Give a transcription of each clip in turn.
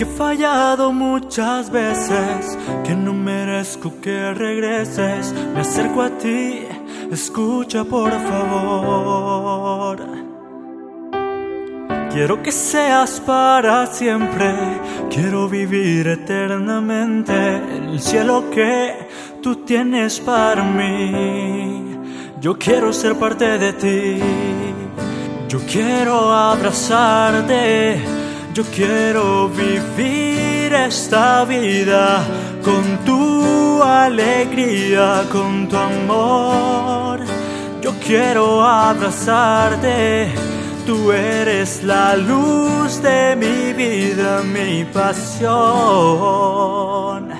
que he fallado muchas veces, que no merezco que regreses. Me acerco a ti, escucha por favor. Quiero que seas para siempre, quiero vivir eternamente el cielo que tú tienes para mí. Yo quiero ser parte de ti, yo quiero abrazarte, yo quiero vivir esta vida con tu alegría, con tu amor. Yo quiero abrazarte, tú eres la luz de mi vida, mi pasión.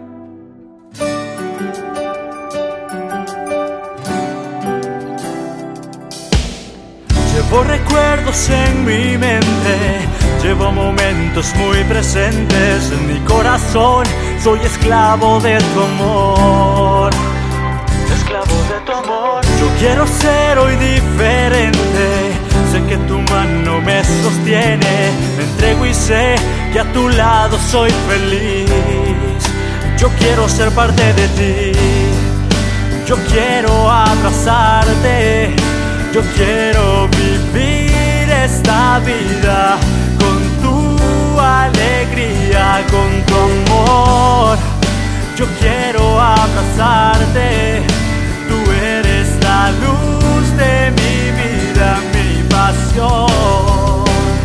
Llevo recuerdos en mi mente, llevo momentos muy presentes en mi corazón. Soy esclavo de tu amor, esclavo de tu amor. Yo quiero ser hoy diferente, sé que tu mano me sostiene. Me entrego y sé que a tu lado soy feliz. Yo quiero ser parte de ti, yo quiero abrazarte, yo quiero vivir esta vida con tu alegría, con tu amor. Yo quiero abrazarte, tú eres la luz de mi vida, mi pasión.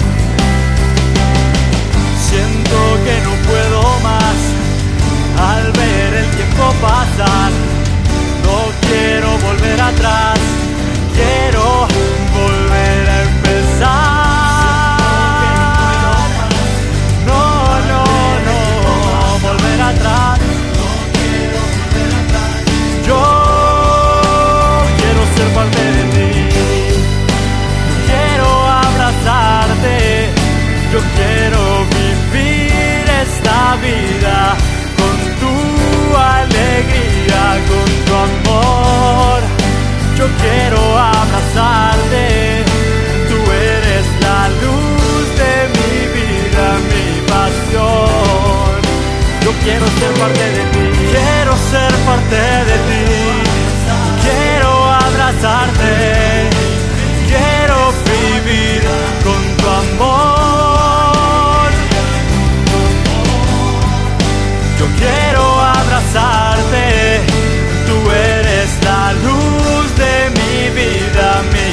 Siento que no puedo más al ver el tiempo pasar. No quiero volver atrás, quiero volver a empezar. No, no, no, volver atrás. Yo quiero ser parte de ti, quiero abrazarte, yo quiero vivir esta vida con tu alegría, con tu amor. Yo quiero abrazarte, tú eres la luz de mi vida, mi pasión. Yo quiero ser parte de ti, quiero ser parte de ti, quiero abrazarte, quiero vivir con tu amor. Yo quiero abrazarte, tú eres la luz de mi vida, mi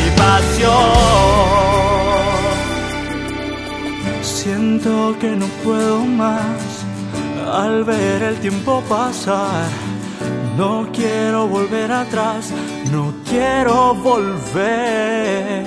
pasión. Siento que no puedo más al ver el tiempo pasar. No quiero volver atrás, no quiero volver.